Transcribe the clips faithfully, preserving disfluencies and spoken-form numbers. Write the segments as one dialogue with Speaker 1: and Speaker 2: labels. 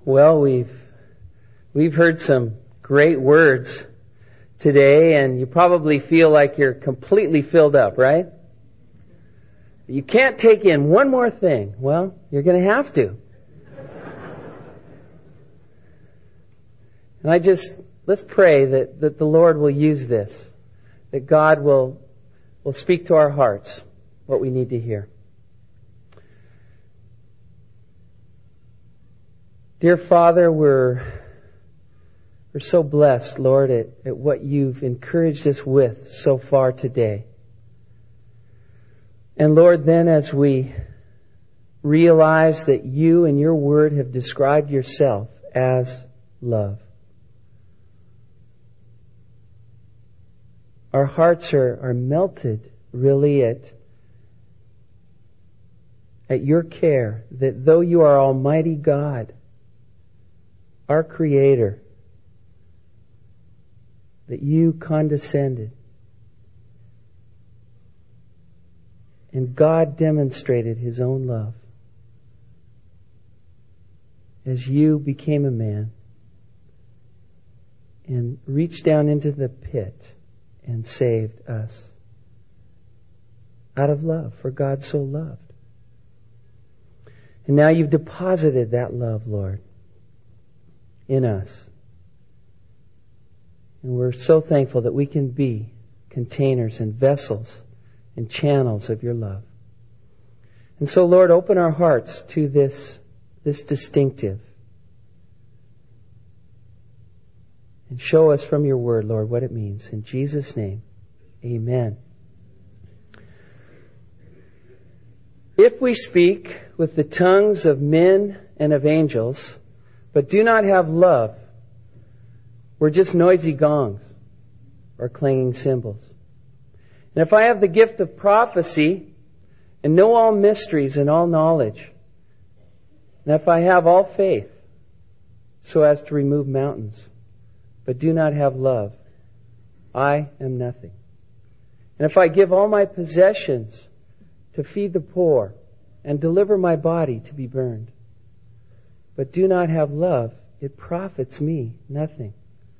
Speaker 1: Well, we've we've heard some great words today, and you probably feel like you're completely filled up, right? You can't take in one more thing. Well, you're going to have to. And I just, let's pray that, that the Lord will use this, that God will will speak to our hearts what we need to hear. Dear Father, we're we're so blessed, Lord, at, at what you've encouraged us with so far today. And Lord, then as we realize that you and your word have described yourself as love, our hearts are, are melted really at, at your care, that though you are Almighty God, our Creator, that you condescended. And God demonstrated His own love as you became a man and reached down into the pit and saved us out of love, for God so loved. And now you've deposited that love, Lord, in us. And we're so thankful that we can be containers and vessels and channels of your love. And so, Lord, open our hearts to this, this distinctive. And show us from your word, Lord, what it means. In Jesus' name, amen. If we speak with the tongues of men and of angels, but do not have love, we're just noisy gongs or clanging cymbals. And if I have the gift of prophecy and know all mysteries and all knowledge, and if I have all faith so as to remove mountains, but do not have love, I am nothing. And if I give all my possessions to feed the poor and deliver my body to be burned, but do not have love, it profits me nothing.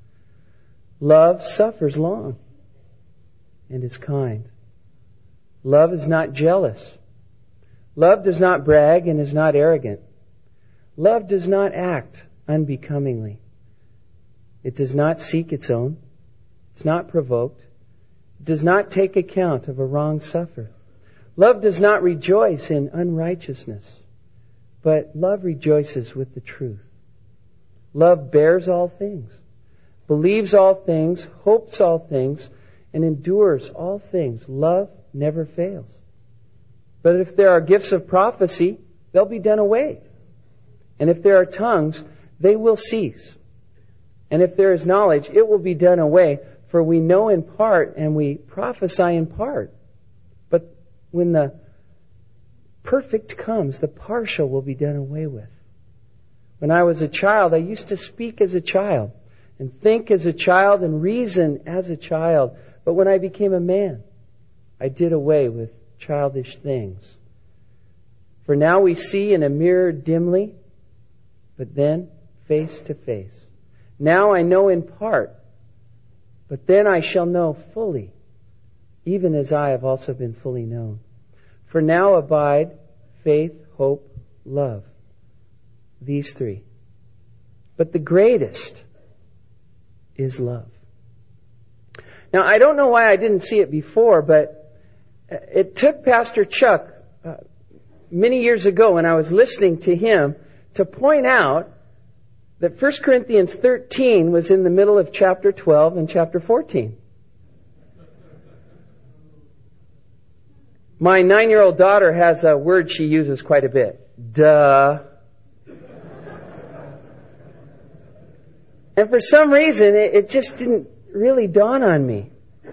Speaker 1: Love suffers long and is kind. Love is not jealous. Love does not brag and is not arrogant. Love does not act unbecomingly. It does not seek its own. It's not provoked. It does not take account of a wrong suffered. Love does not rejoice in unrighteousness, but love rejoices with the truth. Love bears all things, believes all things, hopes all things, and endures all things. Love never fails. But if there are gifts of prophecy, they'll be done away. And if there are tongues, they will cease. And if there is knowledge, it will be done away. For we know in part and we prophesy in part. But when the perfect comes, the partial will be done away with. When I was a child, I used to speak as a child and think as a child and reason as a child. But when I became a man, I did away with childish things. For now we see in a mirror dimly, but then face to face. Now I know in part, but then I shall know fully, even as I have also been fully known. For now abide faith, hope, love. These three. But the greatest is love. Now, I don't know why I didn't see it before, but it took Pastor Chuck uh, many years ago when I was listening to him to point out that First Corinthians thirteen was in the middle of chapter twelve and chapter fourteen. My nine-year-old daughter has a word she uses quite a bit. Duh. And for some reason, it, it just didn't really dawn on me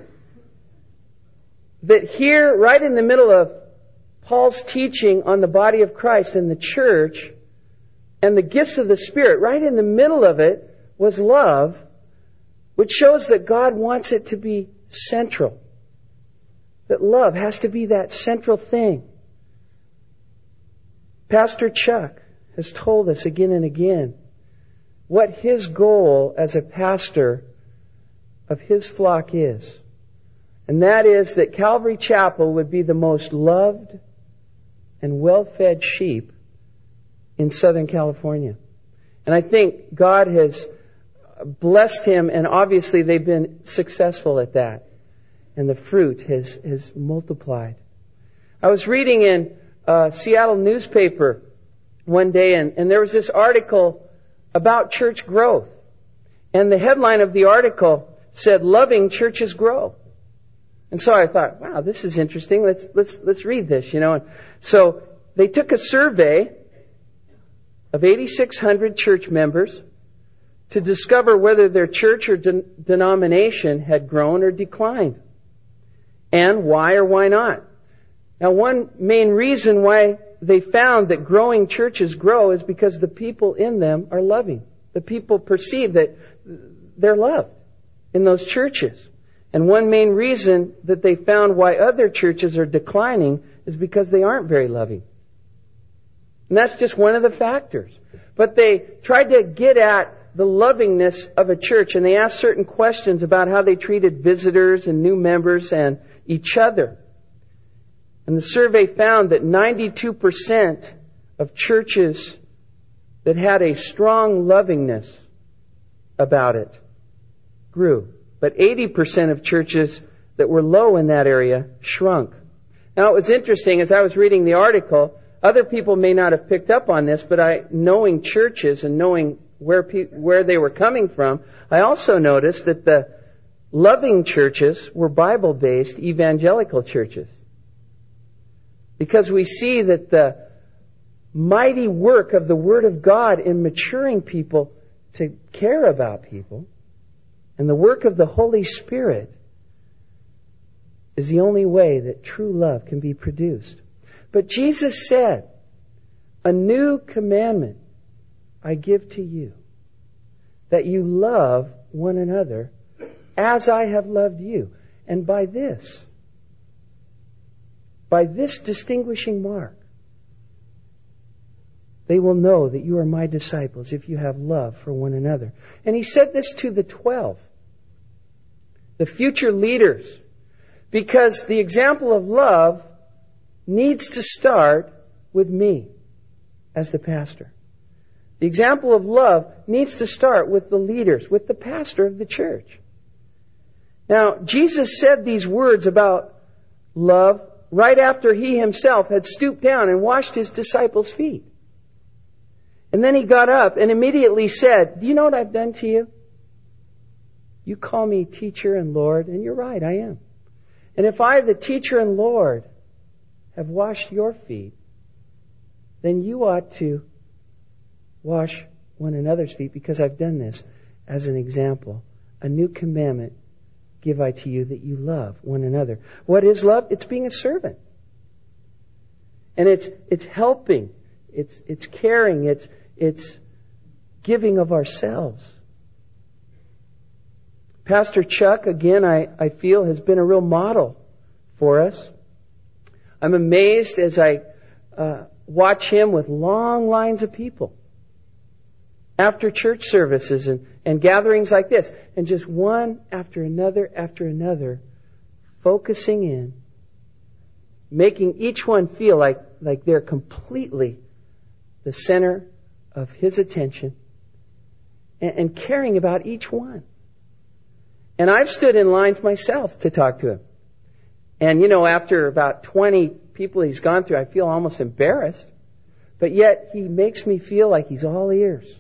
Speaker 1: that here, right in the middle of Paul's teaching on the body of Christ and the church and the gifts of the Spirit, right in the middle of it was love, which shows that God wants it to be central. That love has to be that central thing. Pastor Chuck has told us again and again what His goal as a pastor of His flock is. And that is that Calvary Chapel would be the most loved and well-fed sheep in Southern California. And I think God has blessed him, and obviously they've been successful at that. And the fruit has, has multiplied. I was reading in a Seattle newspaper one day, and, and there was this article about church growth. And the headline of the article said, "Loving Churches Grow." And so I thought, wow, this is interesting. Let's let's let's read this, you know. And so they took a survey of eighty-six hundred church members to discover whether their church or de- denomination had grown or declined, and why or why not. Now, one main reason why they found that growing churches grow is because the people in them are loving. The people perceive that they're loved in those churches. And one main reason that they found why other churches are declining is because they aren't very loving. And that's just one of the factors. But they tried to get at the lovingness of a church, and they asked certain questions about how they treated visitors and new members and each other. And the survey found that ninety-two percent of churches that had a strong lovingness about it grew. But eighty percent of churches that were low in that area shrunk. Now, it was interesting, as I was reading the article, other people may not have picked up on this, but I, knowing churches and knowing where pe- where they were coming from, I also noticed that the loving churches were Bible-based evangelical churches. Because we see that the mighty work of the Word of God in maturing people to care about people, and the work of the Holy Spirit, is the only way that true love can be produced. But Jesus said, "A new commandment I give to you, that you love one another as I have loved you. And by this, by this distinguishing mark, they will know that you are my disciples if you have love for one another." And he said this to the twelve, the future leaders, because the example of love needs to start with me as the pastor. The example of love needs to start with the leaders, with the pastor of the church. Now, Jesus said these words about love right after he himself had stooped down and washed his disciples' feet. And then he got up and immediately said, "Do you know what I've done to you? You call me teacher and Lord, and you're right, I am. And if I, the teacher and Lord, have washed your feet, then you ought to wash one another's feet, because I've done this as an example. A new commandment give I to you, that you love one another." What is love? It's being a servant. And it's it's helping. It's it's caring. It's it's giving of ourselves. Pastor Chuck, again, I, I feel, has been a real model for us. I'm amazed as I uh, watch him with long lines of people after church services and, and gatherings like this, and just one after another after another, focusing in, making each one feel like, like they're completely the center of his attention, and, and caring about each one. And I've stood in lines myself to talk to him. And, you know, after about twenty people he's gone through, I feel almost embarrassed. But yet he makes me feel like he's all ears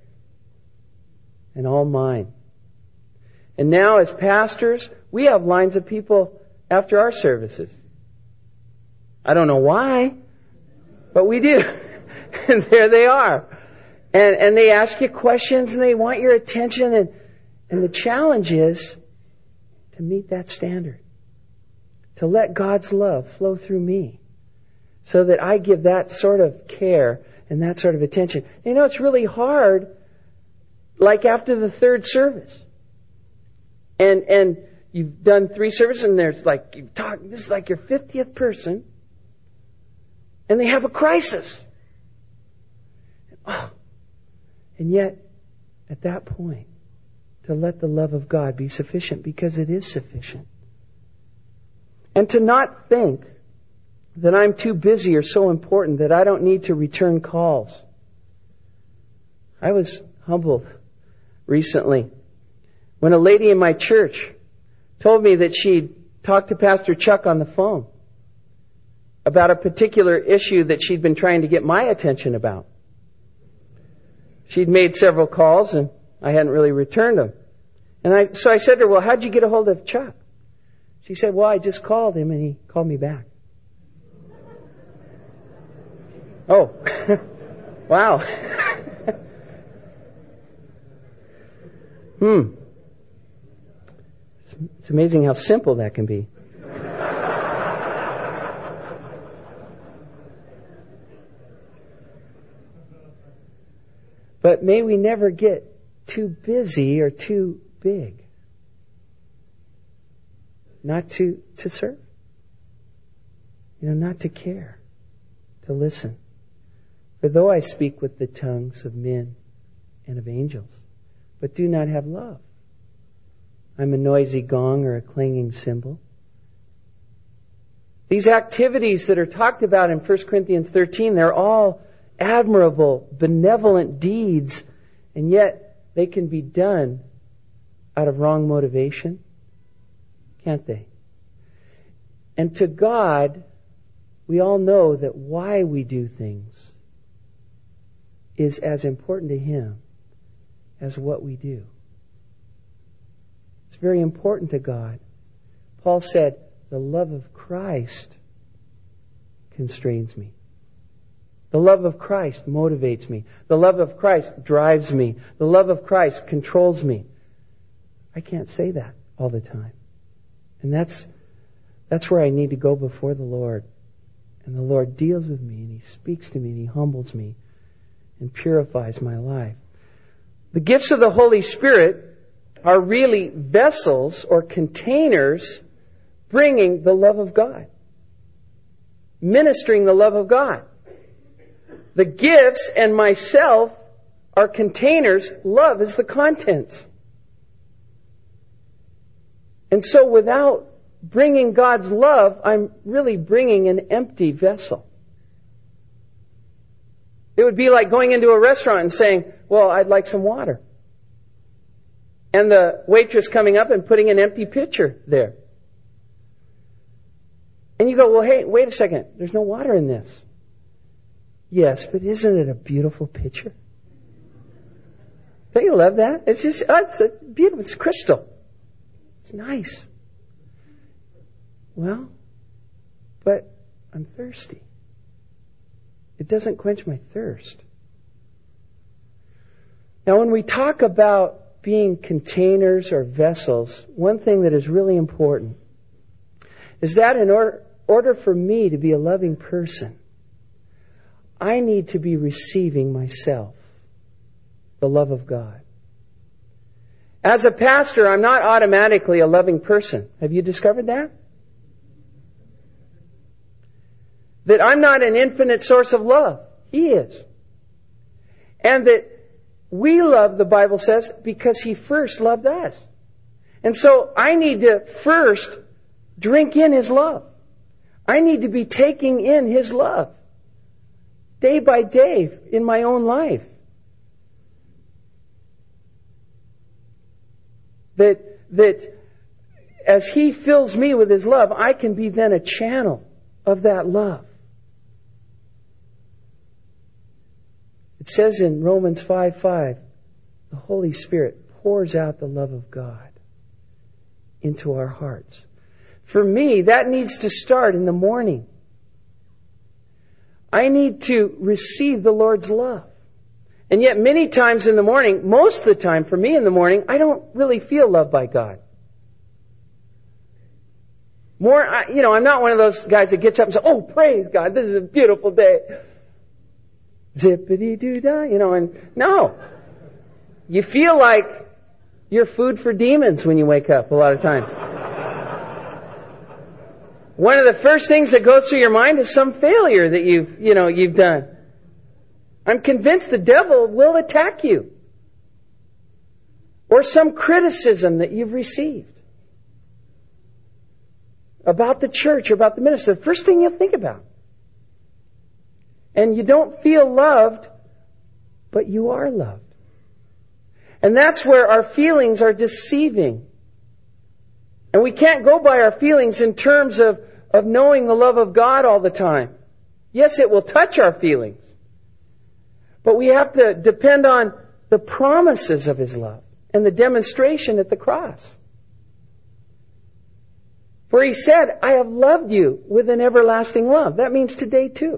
Speaker 1: and all mine. And now as pastors, we have lines of people after our services. I don't know why, but we do. And there they are. And and they ask you questions and they want your attention. And, and the challenge is to meet that standard. To let God's love flow through me, so that I give that sort of care and that sort of attention. You know, it's really hard, like after the third service. And and you've done three services, and there's like, you've talked, this is like your fiftieth person, and they have a crisis. Oh, and yet, at that point to let the love of God be sufficient, because it is sufficient. And to not think that I'm too busy or so important that I don't need to return calls. I was humbled recently when a lady in my church told me that she'd talked to Pastor Chuck on the phone about a particular issue that she'd been trying to get my attention about. She'd made several calls and I hadn't really returned them. And I, so I said to her, well, how'd you get a hold of Chuck? She said, well, I just called him and he called me back. Oh, wow. hmm. It's, it's amazing how simple that can be. But may we never get too busy or too big not to, to serve. You know, not to care, to listen. For though I speak with the tongues of men and of angels, but do not have love, I'm a noisy gong or a clanging cymbal. These activities that are talked about in First Corinthians thirteen, they're all admirable, benevolent deeds, and yet they can be done out of wrong motivation, can't they? And to God, we all know that why we do things is as important to Him as what we do. It's very important to God. Paul said, the love of Christ constrains me. The love of Christ motivates me. The love of Christ drives me. The love of Christ controls me. I can't say that all the time. And that's that's where I need to go before the Lord. And the Lord deals with me and He speaks to me and He humbles me and purifies my life. The gifts of the Holy Spirit are really vessels or containers bringing the love of God. Ministering the love of God. The gifts and myself are containers. Love is the contents. And so without bringing God's love, I'm really bringing an empty vessel. It would be like going into a restaurant and saying, well, I'd like some water. And the waitress coming up and putting an empty pitcher there. And you go, well, hey, wait a second. There's no water in this. Yes, but isn't it a beautiful picture? Don't you love that? It's just, oh, it's beautiful. It's crystal. It's nice. Well, but I'm thirsty. It doesn't quench my thirst. Now, when we talk about being containers or vessels, one thing that is really important is that in order, order for me to be a loving person, I need to be receiving myself the love of God. As a pastor, I'm not automatically a loving person. Have you discovered that? That I'm not an infinite source of love. He is. And that we love, the Bible says, because He first loved us. And so I need to first drink in His love. I need to be taking in His love. Day by day in my own life. That, that as He fills me with His love, I can be then a channel of that love. It says in Romans five five, the Holy Spirit pours out the love of God into our hearts. For me, that needs to start in the morning. I need to receive the Lord's love. And yet many times in the morning, most of the time for me in the morning, I don't really feel loved by God. More, you know, I'm not one of those guys that gets up and says, oh, praise God, this is a beautiful day. Zippity-doo-dah, you know, and no. You feel like you're food for demons when you wake up a lot of times. One of the first things that goes through your mind is some failure that you've, you know, you've done. I'm convinced the devil will attack you. or some criticism that you've received about the church or about the minister, the first thing you'll think about. And you don't feel loved, but you are loved. And that's where our feelings are deceiving. And we can't go by our feelings in terms of, of knowing the love of God all the time. Yes, it will touch our feelings. But we have to depend on the promises of His love and the demonstration at the cross. For He said, I have loved you with an everlasting love. That means today too.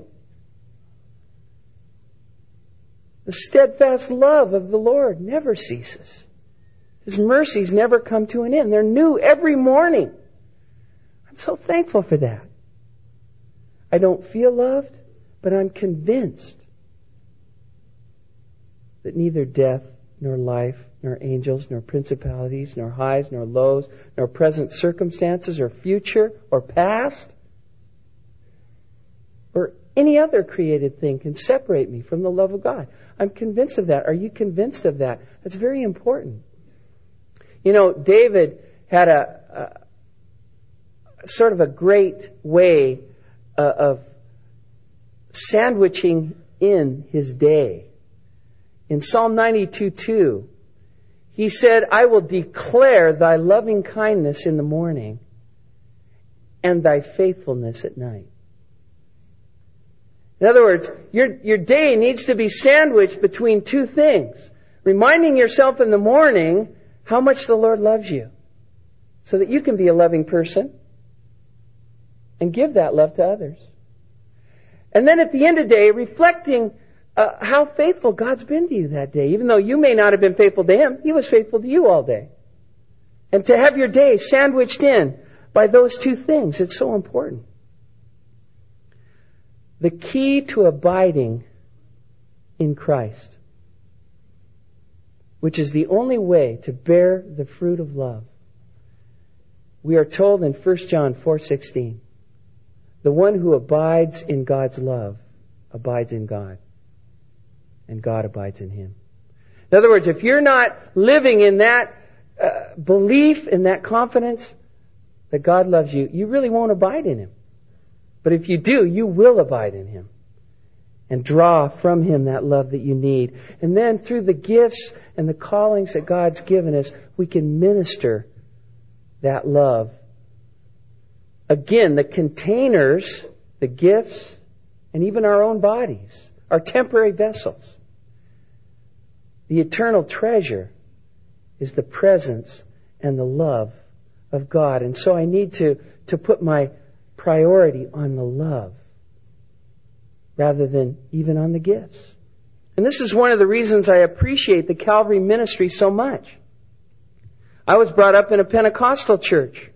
Speaker 1: The steadfast love of the Lord never ceases. His mercies never come to an end. They're new every morning. I'm so thankful for that. I don't feel loved, but I'm convinced that neither death, nor life, nor angels, nor principalities, nor highs, nor lows, nor present circumstances, or future, or past, or any other created thing can separate me from the love of God. I'm convinced of that. Are you convinced of that? That's very important. You know, David had a, a sort of a great way uh, of sandwiching in his day. In Psalm ninety-two two, he said, I will declare thy loving kindness in the morning and thy faithfulness at night. In other words, your, your day needs to be sandwiched between two things. Reminding yourself in the morning how much the Lord loves you, so that you can be a loving person and give that love to others. And then at the end of the day, reflecting uh, how faithful God's been to you that day. Even though you may not have been faithful to Him, He was faithful to you all day. And to have your day sandwiched in by those two things, it's so important. The key to abiding in Christ, which is the only way to bear the fruit of love. We are told in First John four sixteen, the one who abides in God's love abides in God, and God abides in him. In other words, if you're not living in that uh, belief, in that confidence that God loves you, you really won't abide in Him. But if you do, you will abide in Him and draw from Him that love that you need. And then through the gifts and the callings that God's given us, we can minister that love. Again, the containers, the gifts, and even our own bodies are temporary vessels. The eternal treasure is the presence and the love of God. And so I need to, to put my priority on the love rather than even on the gifts. And this is one of the reasons I appreciate the Calvary ministry so much. I was brought up in a Pentecostal church.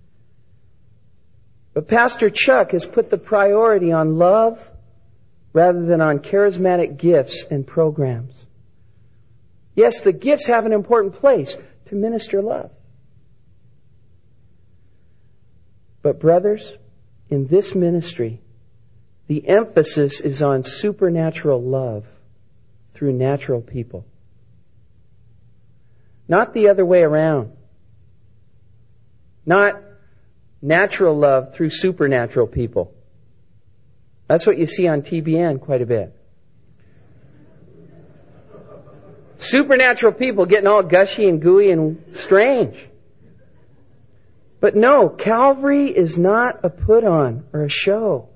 Speaker 1: But Pastor Chuck has put the priority on love rather than on charismatic gifts and programs. Yes, the gifts have an important place to minister love. But brothers, in this ministry, the emphasis is on supernatural love through natural people. Not the other way around. Not natural love through supernatural people. That's what you see on T B N quite a bit. Supernatural people getting all gushy and gooey and strange. But no, Calvary is not a put-on or a show.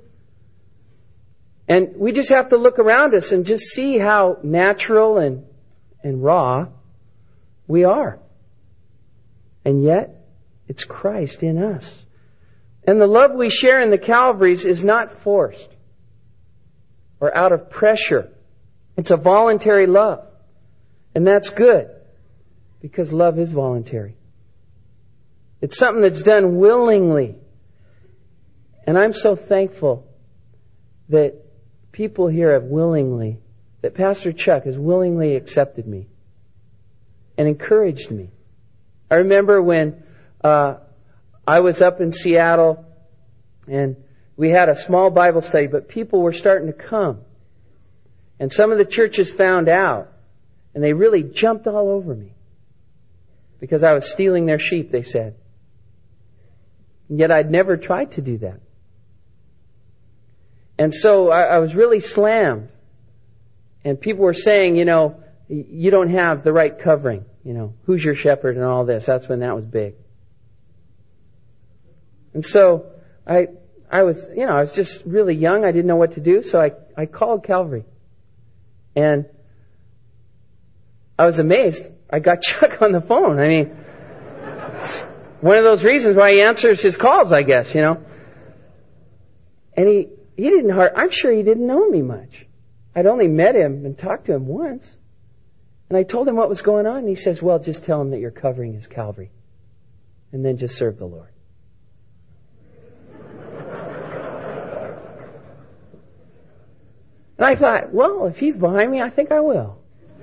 Speaker 1: And we just have to look around us and just see how natural and, and raw we are. And yet, it's Christ in us. And the love we share in the Calvaries is not forced or out of pressure. It's a voluntary love. And that's good, because love is voluntary. It's something that's done willingly. And I'm so thankful that people here have willingly, that Pastor Chuck has willingly accepted me and encouraged me. I remember when uh, I was up in Seattle and we had a small Bible study, but people were starting to come. And some of the churches found out, and they really jumped all over me. because I was stealing their sheep, they said. And yet I'd never tried to do that. And so I, I was really slammed. And people were saying, you know, you don't have the right covering. You know, who's your shepherd and all this. That's when that was big. And so I I was, you know, I was just really young. I didn't know what to do. So I, I called Calvary. And I was amazed. I got Chuck on the phone. I mean, it's one of those reasons why he answers his calls, I guess, you know. And he, he didn't hard, I'm sure he didn't know me much. I'd only met him and talked to him once. And I told him what was going on. And he says, well, just tell him that your covering is Calvary. And then just serve the Lord. And I thought, well, if he's behind me, I think I will.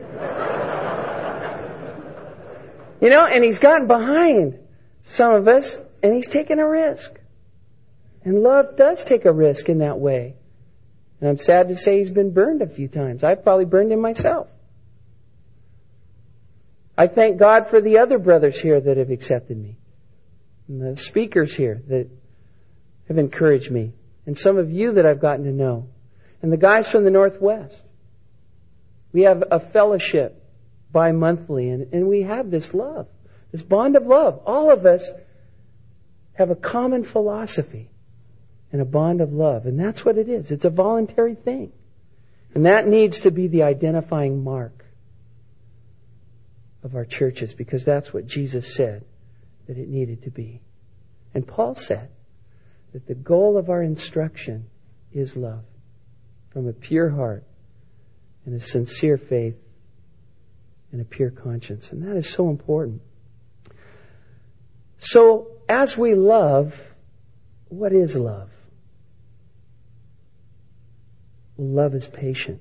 Speaker 1: You know, and he's gotten behind some of us, and he's taken a risk. And love does take a risk in that way. And I'm sad to say he's been burned a few times. I've probably burned him myself. I thank God for the other brothers here that have accepted me. And the speakers here that have encouraged me. And some of you that I've gotten to know. And the guys from the Northwest. We have a fellowship bi-monthly, and, and we have this love, this bond of love. All of us have a common philosophy and a bond of love, and that's what it is. It's a voluntary thing. And that needs to be the identifying mark of our churches, because that's what Jesus said that it needed to be. And Paul said that the goal of our instruction is love. From a pure heart and a sincere faith and a pure conscience. And that is so important. So, as we love, what is love? Well, love is patient.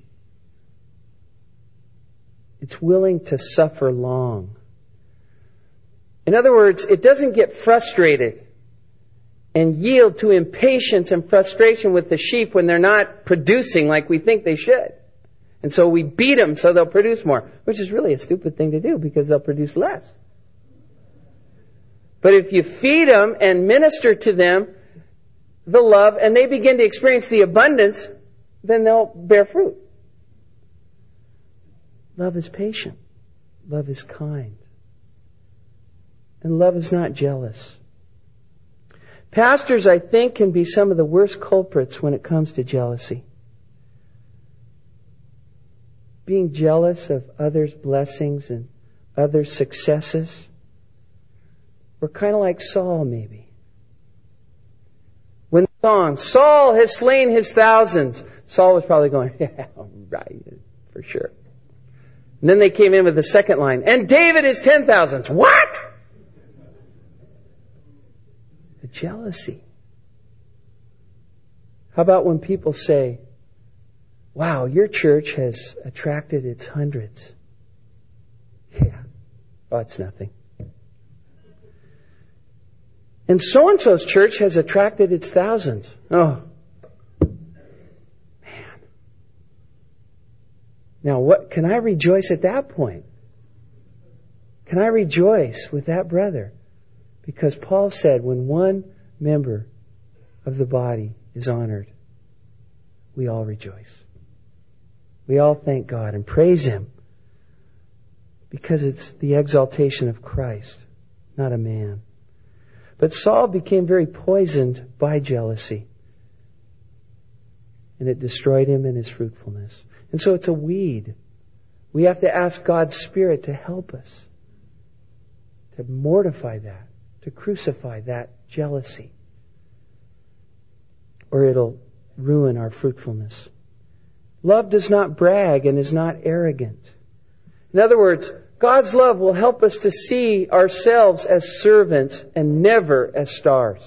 Speaker 1: It's willing to suffer long. In other words, it doesn't get frustrated and yield to impatience and frustration with the sheep when they're not producing like we think they should. And so we beat them so they'll produce more, which is really a stupid thing to do because they'll produce less. But if you feed them and minister to them the love and they begin to experience the abundance, then they'll bear fruit. Love is patient. Love is kind. And love is not jealous. Pastors, I think, can be some of the worst culprits when it comes to jealousy. Being jealous of others' blessings and others' successes. We're kind of like Saul, maybe. When the song, Saul has slain his thousands, Saul was probably going, yeah, right, for sure. And then they came in with the second line, and David is ten thousands. What? The jealousy. How about when people say, wow, your church has attracted its hundreds. Yeah. Oh, it's nothing. And so-and-so's church has attracted its thousands. Oh. Man. Now, what can I rejoice at that point? Can I rejoice with that brother? Because Paul said when one member of the body is honored, we all rejoice. We all thank God and praise Him because it's the exaltation of Christ, not a man. But Saul became very poisoned by jealousy. And it destroyed him in his fruitfulness. And so it's a weed. We have to ask God's Spirit to help us to mortify that, to crucify that jealousy, or it'll ruin our fruitfulness. Love does not brag and is not arrogant. In other words, God's love will help us to see ourselves as servants and never as stars.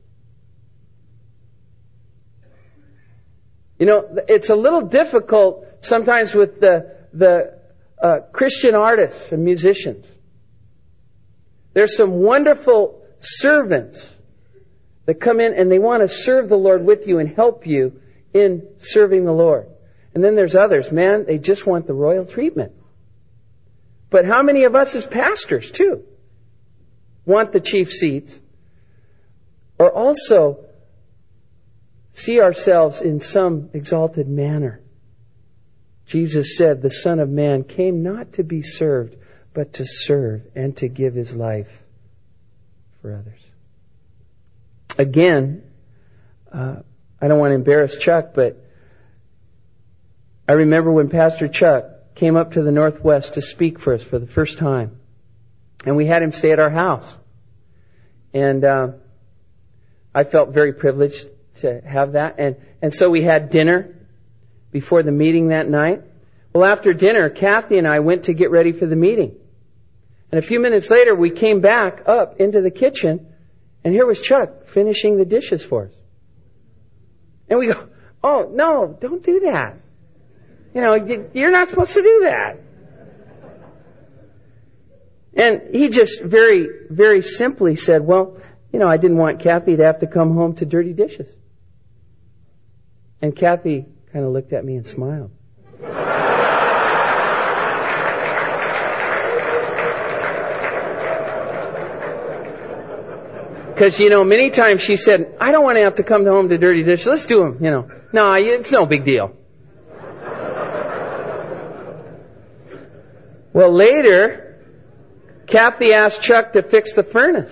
Speaker 1: You know, it's a little difficult sometimes with the, the uh, Christian artists and musicians. There's some wonderful servants that come in and they want to serve the Lord with you and help you in serving the Lord. And then there's others, man, they just want the royal treatment. But how many of us as pastors, too, want the chief seats, or also see ourselves in some exalted manner. Jesus said, the Son of Man came not to be served, but to serve and to give His life for others. Again, uh, I don't want to embarrass Chuck, but I remember when Pastor Chuck came up to the Northwest to speak for us for the first time. And we had him stay at our house. And uh, I felt very privileged to have that. And, and so we had dinner before the meeting that night. Well, after dinner, Kathy and I went to get ready for the meeting. And a few minutes later, we came back up into the kitchen, and here was Chuck finishing the dishes for us. And we go, oh, no, don't do that. You know, you're not supposed to do that. And he just very, very simply said, well, you know, I didn't want Kathy to have to come home to dirty dishes. And Kathy kind of looked at me and smiled. Because, you know, many times she said, I don't want to have to come home to dirty dishes. Let's do them, you know. No, it's no big deal. Well, later, Kathy asked Chuck to fix the furnace.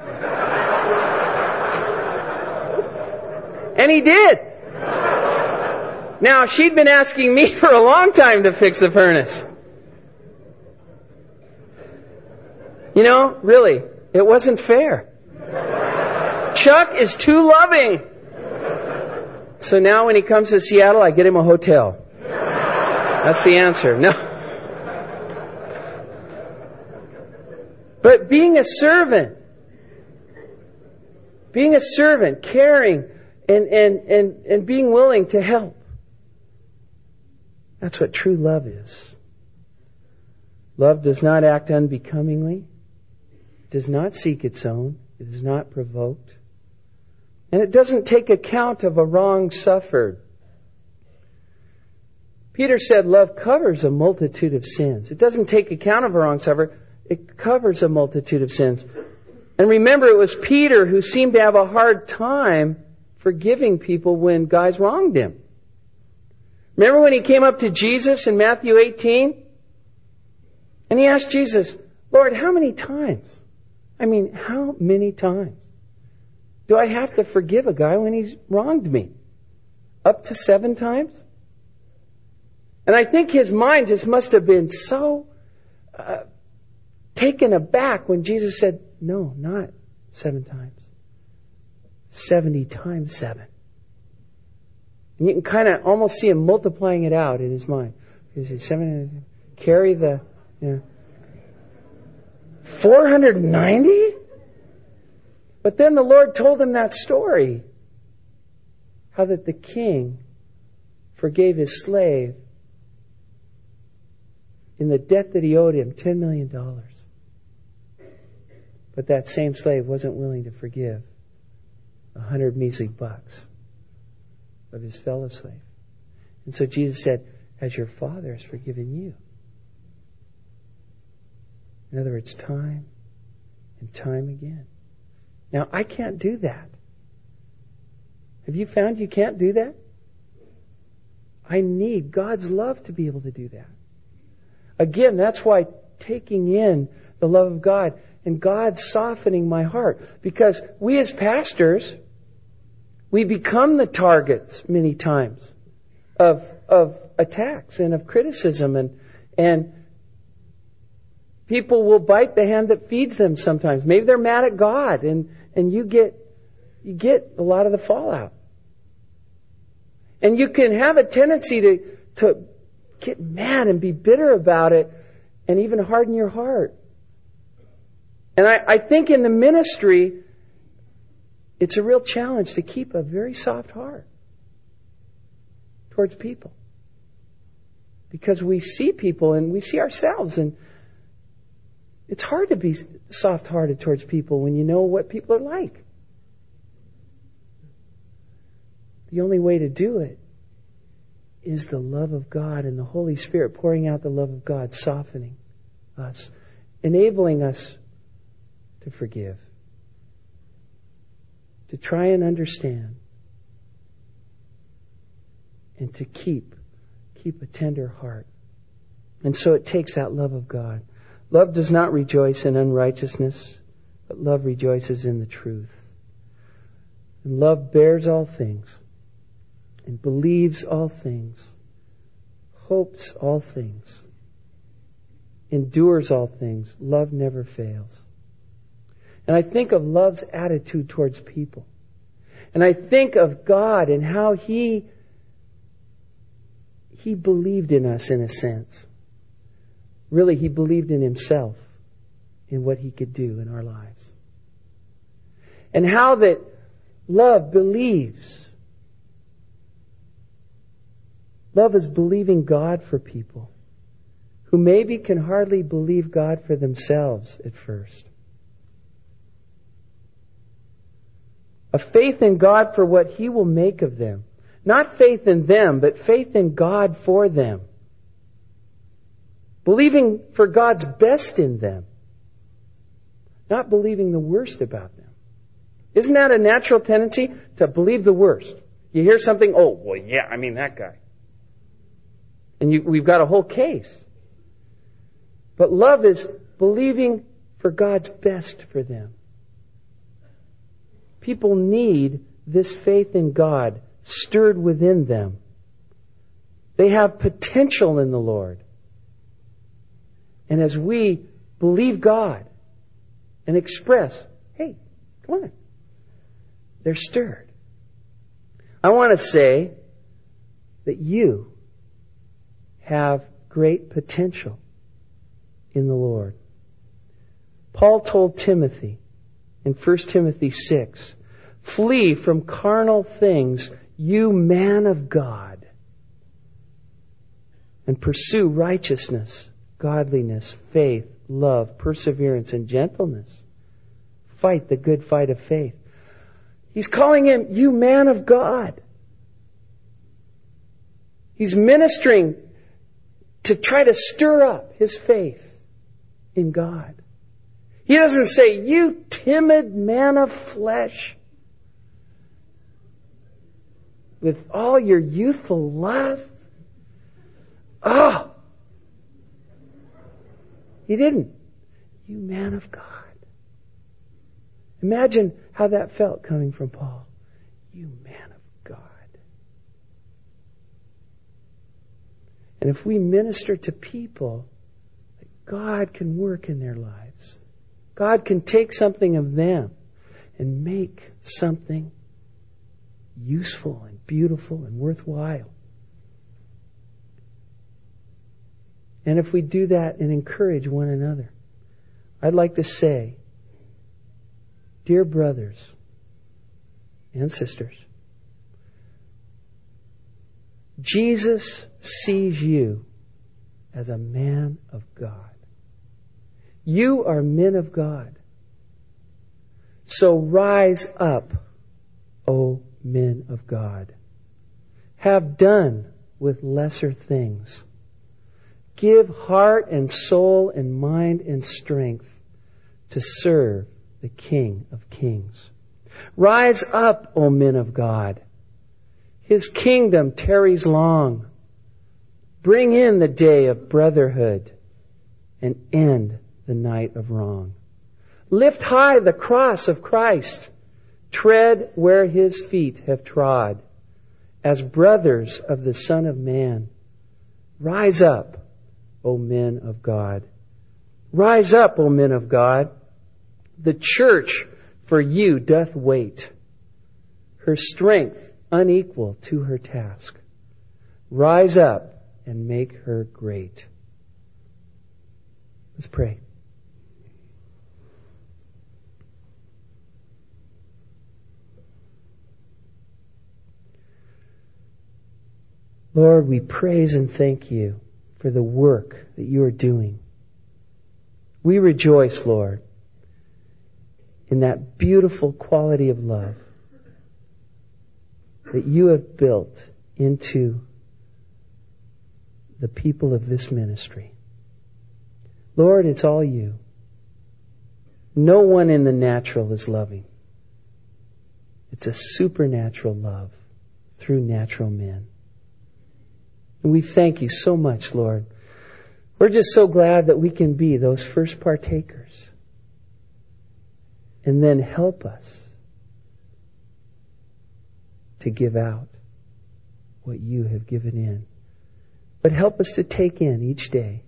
Speaker 1: And he did. Now, she'd been asking me for a long time to fix the furnace. You know, really, it wasn't fair. Chuck is too loving. So now when he comes to Seattle, I get him a hotel. That's the answer. No. But being a servant, being a servant, caring, and, and, and, and being willing to help. That's what true love is. Love does not act unbecomingly, does not seek its own, it is not provoked, and it doesn't take account of a wrong suffered. Peter said love covers a multitude of sins. It doesn't take account of a wrong suffered. It covers a multitude of sins. And remember, it was Peter who seemed to have a hard time forgiving people when guys wronged him. Remember when he came up to Jesus in Matthew eighteen? And he asked Jesus, Lord, how many times? I mean, how many times do I have to forgive a guy when he's wronged me? Up to seven times? And I think his mind just must have been so uh, taken aback when Jesus said, no, not seven times. Seventy times seven. And you can kind of almost see him multiplying it out in his mind. You see, seven, carry the, you know, four hundred ninety? But then the Lord told him that story. How that the king forgave his slave in the debt that he owed him, ten million dollars. But that same slave wasn't willing to forgive a hundred measly bucks of his fellow slave. And so Jesus said, as your Father has forgiven you. In other words, time and time again. Now, I can't do that. Have you found you can't do that? I need God's love to be able to do that. Again, that's why taking in the love of God and God softening my heart. Because we as pastors, we become the targets many times of of attacks and of criticism, and and people will bite the hand that feeds them sometimes. Maybe they're mad at God, and, and you get you get a lot of the fallout. And you can have a tendency to to get mad and be bitter about it and even harden your heart. And I, I think in the ministry, it's a real challenge to keep a very soft heart towards people. Because we see people and we see ourselves, and it's hard to be soft-hearted towards people when you know what people are like. The only way to do it is the love of God and the Holy Spirit pouring out the love of God, softening us, enabling us to forgive, to try and understand, and to keep, keep a tender heart. And so it takes that love of God. Love does not rejoice in unrighteousness, but love rejoices in the truth. And love bears all things, and believes all things, hopes all things, endures all things. Love never fails. And I think of love's attitude towards people. And I think of God and how He, He believed in us in a sense. Really, He believed in Himself, in what He could do in our lives. And how that love believes. Love is believing God for people who maybe can hardly believe God for themselves at first. A faith in God for what He will make of them. Not faith in them, but faith in God for them. Believing for God's best in them. Not believing the worst about them. Isn't that a natural tendency? To believe the worst. You hear something, oh, well, yeah, I mean that guy. And you, we've got a whole case. But love is believing for God's best for them. People need this faith in God stirred within them. They have potential in the Lord. And as we believe God and express, hey, come on, they're stirred. I want to say that you have great potential in the Lord. Paul told Timothy in First Timothy six, flee from carnal things, you man of God, and pursue righteousness, godliness, faith, love, perseverance, and gentleness. Fight the good fight of faith. He's calling him, you man of God. He's ministering to try to stir up his faith in God. He doesn't say, you timid man of flesh, with all your youthful lust. Oh! He didn't. You man of God. Imagine how that felt coming from Paul. You man of God. And if we minister to people, God can work in their lives. God can take something of them and make something useful and beautiful and worthwhile. And if we do that and encourage one another, I'd like to say, dear brothers and sisters, Jesus sees you as a man of God. You are men of God. So rise up, O men of God. Have done with lesser things. Give heart and soul and mind and strength to serve the King of Kings. Rise up, O men of God. His kingdom tarries long. Bring in the day of brotherhood and end the night of wrong. Lift high the cross of Christ. Tread where His feet have trod. As brothers of the Son of Man, rise up, O men of God. Rise up, O men of God. The church for you doth wait, her strength unequal to her task. Rise up and make her great. Let's pray. Lord, we praise and thank You for the work that You are doing. We rejoice, Lord, in that beautiful quality of love that You have built into the people of this ministry. Lord, it's all You. No one in the natural is loving. It's a supernatural love through natural men. And we thank you so much, Lord. We're just so glad that we can be those first partakers. And then help us to give out what you have given in. But help us to take in each day.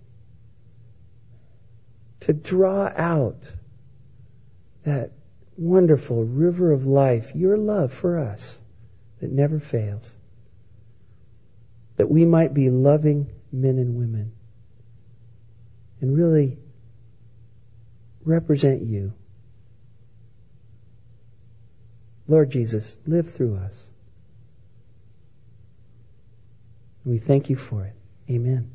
Speaker 1: To draw out that wonderful river of life, your love for us that never fails. That we might be loving men and women and really represent you. Lord Jesus, live through us. We thank you for it. Amen.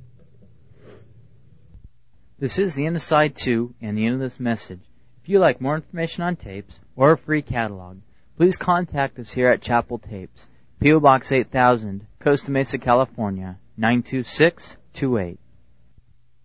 Speaker 2: This is the end of side two and the end of this message. If you'd like more information on tapes or a free catalog, please contact us here at Chapel Tapes, P O Box eight thousand, Costa Mesa, California, nine two six two eight.